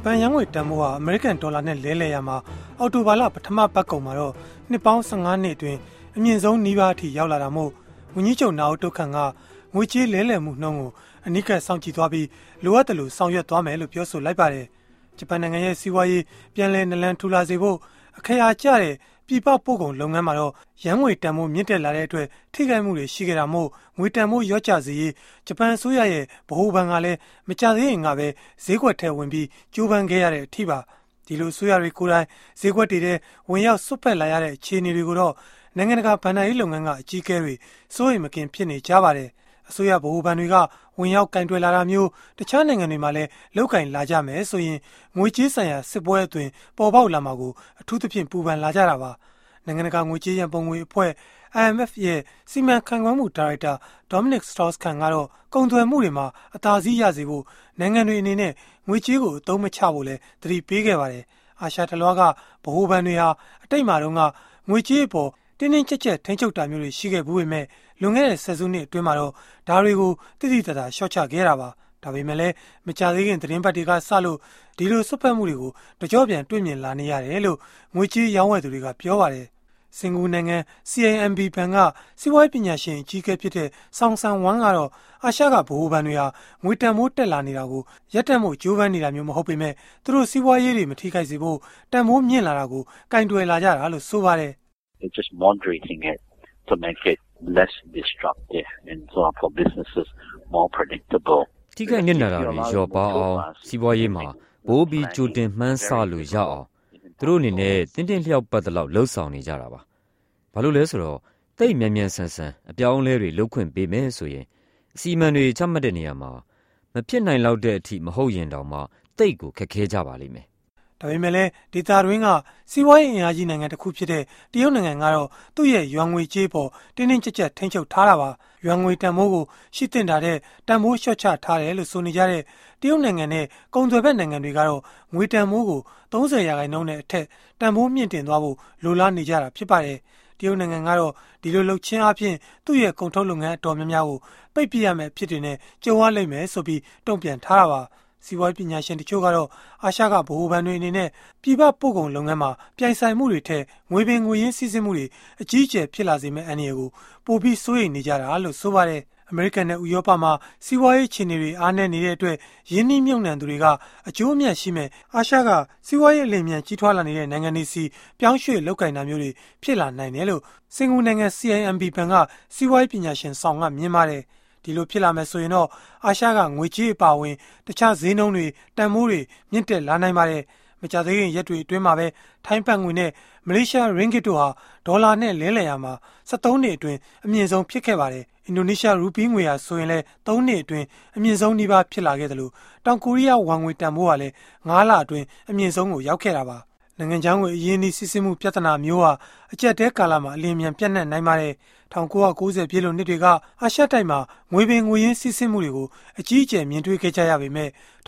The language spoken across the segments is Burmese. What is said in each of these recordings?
န်ရန်ငွေတန်ဖိုးဟာအမေရိကန်ဒေါ်လာနဲ့လဲလှယ်ရမှာအော်တိုဘာလပထမပတ်ကုန်မှာတော့နှစ်ပေါင်း15နှစ်အတွင်းအမြင့်ဆုံးနီးပါးအထိရောက်လာတာမို့ဝန်ကြီးချုပ်နာအိုတိုခန်ကငွေကြေးလဲလှယ်မှုနှုန်းကိုအနိကစောင့်ကြည့်သွားပြီးလိုအပ်တယ်လို့ဆောင်ရွက်သွားမယ်လို့ပြောဆိုလိုက်ပါတယ်။ဂျပန်နိုင်ငံရဲ့စီးပွားရေးပြန်လည်နလန်ထူလာစေဖို့အခရာကျတဲ့ပြည်ပပို့ကုန်လုပ်ငန်းမှာတော့ရန်ငွေတန်ဖိုးမြင့်တက်လာတဲ့အတွက်ထိခိုက်မှုတွေရှိခဲ့တာမို့ငွေတန်ဖိုးလျော့ကျစေရေးဂျပန်အစိုးရရဲ့ဗဟိုဘဏ်ကလည်းမကြသေးရင်ကပဲဈေးကွက်ထဲဝင်ပြီးကြိုးပမ်းခဲ့ရတဲ့အထိပါဒီလိုအစိုးရတွေကိုယ်တိုင်ဈေးကွက်တွေထဲဝင်ရောက်စွတ်ဖက်လာရတဲ့အခြေအနေတွေကိုတော့နိုင်ငံတကာဘဏ္ဍာရေးလုပ်ငန်းကအကြီးအကဲတွေစိုးရိမ်မကင်းဖြစ်နေကြပါတယ်အစိုးရဗဟိုဘဏ်တွေကဝင်ရောက်ကင်တွယ်လာတာမျိုးတခြားနိုင်ငံတွေမှာလည်းလောက်ကင်လာကြမယ်ဆိုရင်ငွေကြေးဆိုင်ရာစစ်ပွဲအသွင်ပေါ်ပေါက်လာမှာကိုအထူးသဖြင့်ပူပန်လာကြတာပါနိုင်ငံတကာငွေကြေးရန်ပုံငွေအဖွဲ့ IMF ရဲ့စီမံခန့်ခွဲမှုဒါရိုက်တာ Dominic Strauss-Kahn ကတော့ကုန်သွယ်မှုတွေမှာအသာစီးရစေဖို့နိုင်ငံတွေအနေနဲ့ငွေကြေးကိုအသုံးမချဖို့လဲသတိပေးခဲ့ပါတယ်အာရှတလွှားကဗဟိုဘဏ်တွေဟာအတိတ်မှာတော့ငွေကြေးအပေါ်တင်းတင်းကြပ်ကြပ်ထိန်းချုပ်တာမျိုးတွေရှိခဲ့ဘူးပေမဲ့လွန်ခဲ့တဲ့ဆယ်စုနှစ်အတွင်းမှာတော့ဒါတွေကိုတိတိတသာရှော့ချခဲ့တာပါဒါပေမဲ့လည်းမကြသေးခင်သတင်းပတ်တွေကစလို့ဒီလိုစွတ်ဖက်မှုတွေကိုတကြောပြန်တွေ့မြင်လာနေရတယ်လို့ငွေကြေးရောင်းဝယ်သူတွေကပြောပါတယ်စင်ကာပူနိုင်ငံ CIMB ဘဏ်ကစီးပွားရေးပညာရှင်အကြီးအကဲဖြစ်တဲ့ဆောင်ဆန်ဝမ်ကတော့အာရှကဗဟိုဘဏ်တွေဟာငွေတန်ဖိုးတက်လာနေတာကိုရပ်တန့်မှုကြိုးပမ်းနေတာမျိုးမဟုတ်ပေမဲ့သူတို့စီးပွားရေးတွေမထိခိုက်စေဖို့တန်ဖိုးမြင့်လာတာကိုကင်တွယ်လာကြတာလို့ဆိုပါတယ် It's just moderating it to make it less disruptive and so for businesses more predictable. ထိခိုက်နစ်နာတာတွေလျော့ပါအောင်စီးပွားရေးမှာပိုးပြီးကြိုတင်မှန်းဆလို့ရအောင်သူတို့အနေနဲ့တင်းတင်းလျှောက်ပတ်တဲ့လောက်လှုပ်ဆောင်နေကြတာပါ။ဘာလို့လဲဆိုတော့တိတ်မြန်မြန်ဆန်ဆန်အပြောင်းအလဲတွေလုပ်ခွင့်ပေးမယ်ဆိုရင်အစီအမံတွေချမှတ်တဲ့နေရာမှာမဖြစ်နိုင်လောက်တဲ့အထိမဟုတ်ရင်တောင်မှတိတ်ကိုခက်ခဲကြပါလိမ့်မယ်ဒါပေမဲ့လည်းဒေတာတွင်းကစီးပွားရေးအင်အားကြီးနိုင်ငံတစ်ခုဖြစ်တဲ့တရုတ်နိုင်ငံကတော့သူ့ရဲ့ယွမ်ငွေကြေးပေါ်တင်းတင်းကြပ်ကြပ်ထိန်းချုပ်ထားတာပါယွမ်ငွေတန်ဖိုးကိုရှိသင့်တာတဲ့တန်ဖိုးလျှော့ချထားတယ်လို့ဆိုနေကြတဲ့တရုတ်နိုင်ငံနဲ့ကုန်သွယ်ဘက်နိုင်ငံတွေကတော့ငွေတန်ဖိုးကို30%နဲ့အထက်တန်ဖိုးမြင့်တင်သွားဖို့လိုလားနေကြတာဖြစ်ပါတယ်တရုတ်နိုင်ငံကတော့ဒီလိုလှုပ်ချင်းအဖြစ်သူ့ရဲ့ကုန်ထုတ်လုပ်ငန်းအတော်များများကိုပိတ်ပစ်ရမယ်ဖြစ်တဲ့နဲ့ကြုံရလိမ့်မယ်ဆိုပြီးတုံ့ပြန်ထားတာပါစီးပွားရေးပညာရှင်တချို့ကတော့အာရှကဗဟိုဘဏ်တွေအနေနဲ့ပြည်ပပို့ကုန်လုပ်ငန်းမှာပြိုင်ဆိုင်မှုတွေထက်ငွေပင်ငွေရင်းစီးဆင်းမှုတွေအကြီးအကျယ်ဖြစ်လာစေမယ့်အန္တရာယ်ကိုပိုပြီးစိုးရိမ်နေကြတာလို့ဆိုပါတယ်အမေရိကန်နဲ့ဥရောပမှာစီးပွားရေးအခြေအနေတွေအားနည်းနေတဲ့အတွက်ယင်းနှိမ့်မြုပ်နှံသူတွေကအကျိုးအမြတ်ရှိမဲ့အာရှကစီးပွားရေးအလင်းမြန်ကြီးထွားလာနေတဲ့နိုင်ငံတွေစီပြောင်းရွှေ့လောက်ကင်တာမျိုးတွေဖြစ်လာနိုင်တယ်လို့စင်ကာပူနိုင်ငံ CIMB ဘဏ်ကစီးပွားရေးပညာရှင်ဆောင်ကမြင်ပါတယ်ဒီလိုဖြစ်လာမယ်ဆိုရင်တော့အာရှကငွေကြေးအပါအဝင်တခြားဈေးနှုန်းတွေတန်ဖိုးတွေမြင့်တက်လာနိုင်ပါတယ်မကြသေးခင်ရက်တွေအတွင်းမှာပဲထိုင်းဘတ်ငွေနဲ့မလေးရှားရင်းဂစ်တို့ဟာဒေါ်လာနဲ့လဲလှယ်ရမှာ73နှစ်အတွင်းအမြင့်ဆုံးဖြစ်ခဲ့ပါတယ်အင်ဒိုနီးရှားရူပီးငွေဟာဆိုရင်လည်း3နှစ်အတွင်းအမြင့်ဆုံးနှိပါဖြစ်လာခဲ့တယ်လို့တောင်ကိုရီးယားဝမ်ငွေတန်ဖိုးဟာလည်း9လအတွင်းအမြင့်ဆုံးကိုရောက်ခဲ့တာပါနိုင်ငံခြားငွေအရင်းအနှီးစီးဆင်းမှုပြဿနာမျိုးဟာအကျပ်တဲကာလမှာအလင်းမြန်ပြန့်နှံ့နိုင်ပါတယ်1990ပြည့်လွန်နှစ်တွေကအာရှတိုက်မှာငွေပင်ငွေရင်းစီးဆင်းမှုတွေကိုအကြီးအကျယ်မြင်တွေ့ခဲ့ကြရပေမဲ့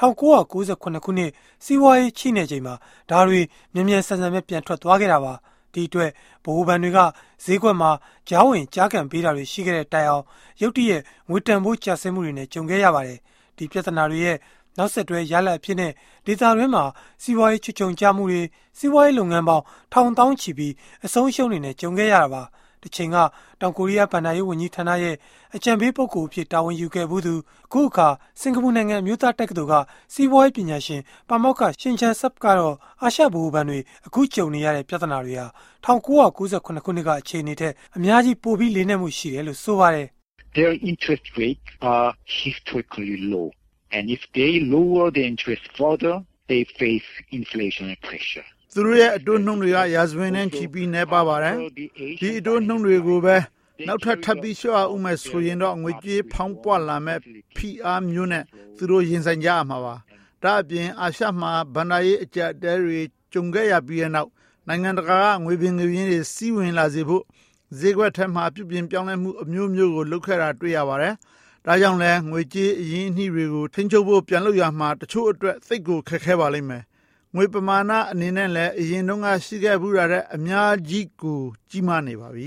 1998ခုနှစ်စီးပွားရေးချိနဲ့ချိန်မှာဒါတွေမြန်မြန်ဆန်ဆန်ပဲပြန်ထွက်သွားခဲ့တာပါဒီအတွက်ဗဟိုဘဏ်တွေကဈေးကွက်မှာကြားဝင်ကြားကန်ပေးတာတွေရှိခဲ့တဲ့တိုင်အောင်ရုတ်တရက်ငွေတန်ဖိုးကျဆင်းမှုတွေနဲ့ကြုံခဲ့ရပါတယ်ဒီပြဿနာတွေရဲ့နောက်ဆက်တွဲရလဒ်အဖြစ်နဲ့ဒေသတွင်းမှာစီးပွားရေးချွတ်ချုံကျမှုတွေစီးပွားရေးလုပ်ငန်းပေါင်းထောင်သောင်းချီပြီးအဆုံးရှုံးနေနဲ့ကြုံခဲ့ရတာပါတစ်ချိန်ကတောင်ကိုရီးယားဗဏ္ဍာရေးဝန်ကြီးဌာနရဲ့အကြံပေးပုဂ္ဂိုလ်အဖြစ်တာဝန်ယူခဲ့ဘူးသူအခုအခါစင်ကာပူနိုင်ငံအမျိုးသားတက္ကသိုလ်ကစီးပွားရေးပညာရှင်ပါမောက္ခရှင်ချန်ဆပ်ကတော့အာရှဗဟိုဘဏ်တွေအခုကြုံနေရတဲ့ပြဿနာတွေဟာ1998ခုနှစ်ကအခြေအနေထက်အများကြီးပိုပြီးလေးနက်မှုရှိတယ်လို့ဆိုပါတယ် Their interest rates are historically low and if they lower the interest further they face inflationary pressure သူတို့ရဲ့အတိုးနှုန်းတွေကရာဇဝင်နဲ့ချီပြီးနေပါပါတယ်ဒီအတိုးနှုန်းတွေကိုပဲနောက်ထပ်ပြီးလျှော့အောင်မယ်ဆိုရင်တော့ငွေကြေးဖောင်းပွားလာမဲ့ PR မျိုးနဲ့သူတို့ရင်ဆိုင်ကြရမှာပါဒါအပြင်အာရှမှာဗန္ဒာရေးအကျပ်တဲတွေကြုံခဲ့ရပြီးတဲ့နောက်နိုင်ငံတကာကငွေပင်ငွေရင်းတွေစီးဝင်လာစေဖို့ဈေးကွက်ထဲမှာပြုပြင်ပြောင်းလဲမှုအမျိုးမျိုးကိုလုပ်ခဲ့တာတွေ့ရပါတယ်ဒါကြောင့်လဲငွေကြေးအရင်းအနှီးတွေကိုထိန်းချုပ်ဖို့ပြန်လုပ်ရမှာတချို့အတွက်သိပ်ကိုခက်ခဲပါလိမ့်မယ်ငွေပမာဏအနေနဲ့လည်းအရင်တုန်းကရှိခဲ့ဘူးတဲ့အများကြီးကိုကြီးမားနေပါပြီ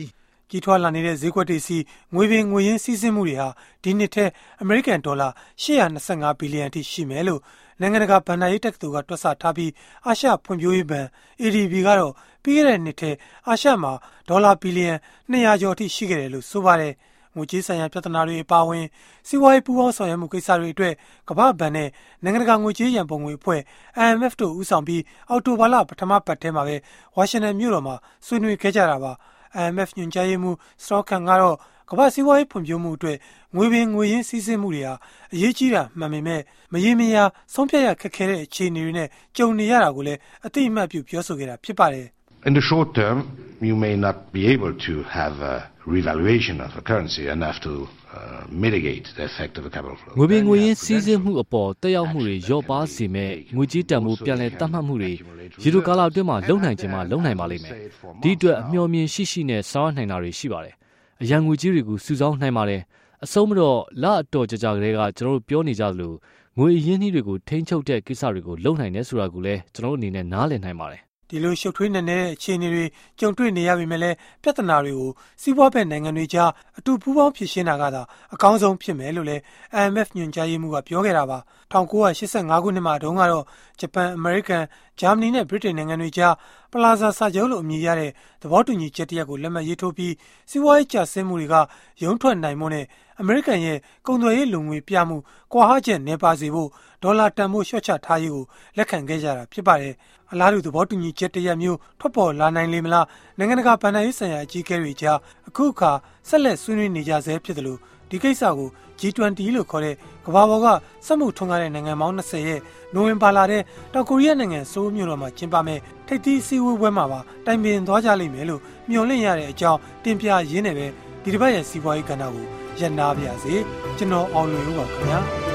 ကြီးထွားလာနေတဲ့ဈေးကွက်တွေစီငွေပင်ငွေရင်းစီးဆင်းမှုတွေဟာဒီနှစ်ထဲအမေရိကန်ဒေါ်လာ825ဘီလီယံအထိရှိမယ်လို့နိုင်ငံတကာဘဏ္ဍာရေးတက္ကသိုလ်ကတွက်ဆထားပြီးအာရှဖွံ့ဖြိုးရေးဘဏ် ADB ကတော့ပြီးခဲ့တဲ့နှစ်ထဲအာရှမှာဒေါ်လာဘီလီယံ200ကျော်အထိရှိခဲ့တယ်လို့ဆိုပါတယ်ငွေကြေးဆိုင်ရာပြဿနာတွေအပါအဝင်စီးပွားရေးပူးပေါင်းဆောင်ရွက်မှုကိစ္စတွေအတွက်ကမ္ဘာ့ဘဏ်နဲ့နိုင်ငံတကာငွေကြေးရန်ပုံငွေအဖွဲ့ IMF တို့ဦးဆောင်ပြီးအောက်တိုဘာလပထမပတ်ထဲမှာပဲဝါရှင်တန်မြို့တော်မှာဆွေးနွေးခဲ့ကြတာပါ IMF ညွှန်ကြားရေးမှူး Strauss-Kahn ကတော့ကမ္ဘာစီးပွားရေးဖွံ့ဖြိုးမှုအတွက်ငွေပင်ငွေရင်းစီးဆင်းမှုတွေဟာအရေးကြီးတာမှန်ပေမဲ့မရေမရာဆုံးဖြတ်ရခက်ခဲတဲ့အခြေအနေတွေနဲ့ကြုံနေရတာကိုလည်းအသိအမှတ်ပြုပြောဆိုခဲ့တာဖြစ်ပါတယ် In the short term, you may not be able to have a revaluation of the currency enough to mitigate the effect of the capital flow. ငွေပင်ငွေရင်းစီးဆင်းမှုအပေါ်တက်ရောက်မှုတွေလျော့ပါးစေမဲ့ငွေကြေးတန်ဖိုးပြန်လည်တတ်မှတ်မှုတွေရေတိုကာလအတွင်းမှာလုံနိုင်ခြင်းမှာလုံနိုင်ပါလိမ့်မယ်။ဒီအတွက်အမျှော်မြင်ရှိနဲ့ဆောင်ရွက်နိုင်တာတွေရှိပါတယ်။အရန်ငွေကြေးတွေကိုစုဆောင်းနိုင်ပါတယ်။အဆုံးမတော့လအတော်ကြာကလေးကကျွန်တော်တို့ပြောနေကြသလိုငွေရင်းနှီးတွေကိုထိန်းချုပ်တဲ့ကိစ္စတွေကိုလုံနိုင်တယ်ဆိုတာကိုလည်းကျွန်တော်တို့အနေနဲ့နားလည်နိုင်ပါတယ်ဒီလိုရှုပ်ထွေးနေတဲ့အခြေအနေတွေကြုံတွေ့နေရပေမဲ့လည်းပြဿနာတွေကိုစီးပွားဘက်နိုင်ငံတွေကြားအတူပူးပေါင်းဖြေရှင်းတာကသာအကောင်းဆုံးဖြစ်မယ်လို့လည်း IMF ညွှန်ကြားရေးမှူးကပြောခဲ့တာပါ1985ခုနှစ်မှာတုန်းကတော့ဂျပန်အမေရိကန်ဂျာမနီနဲ့ဗြိတိန်နိုင်ငံတွေကြားပလာဇာစာချုပ်လို့အမည်ရတဲ့သဘောတူညီချက်တရက်ကိုလက်မှတ်ရေးထိုးပြီးစီးပွားရေးကျဆင်းမှုတွေကရုန်းထွက်နိုင်မှုနဲ့အမေရိကန်ရဲ့ကုန်သွယ်ရေးလုံငွေပြမှုကွာဟချက်နှဲပါစေဖို့ဒေါ်လာတန်ဖိုးလျှော့ချထားရေးကိုလက်ခံခဲ့ကြတာဖြစ်ပါတယ်။အလားတူသဘောတူညီချက်တရက်မျိုးထွက်ပေါ်လာနိုင်လေမလားနိုင်ငံတကာဗဏ္ဍာရေးဆိုင်ရာအကြီးအကဲတွေကြားအခုအခါဆက်လက်ဆွေးနွေးနေကြဆဲဖြစ်တယ်လို့ဒီကိစ္စကို G20 လို့ခေါ်တဲ့ကမ္ဘာပေါ်ကစက်မှုထွန်းကားတဲ့နိုင်ငံပေါင်း20ရဲ့နိုဝင်ဘာလထဲတောင်ကိုရီးယားနိုင်ငံဆိုးလ်မြို့တော်မှာကျင်းပမဲ့ထိပ်သီးအစည်းအဝေးပွဲမှာပါတိုင်ပင်သွားကြလိမ့်မယ်လို့မျှော်လင့်ရတဲ့အကြောင်းတင်ပြရင်းနဲ့ပဲဒီတစ်ပတ်ရဲ့စီးပွားရေးကဏ္ဍကိုရပ်နားပါရစေကျွန်တော်အောင်လွင်ဦးပါခင်ဗျာ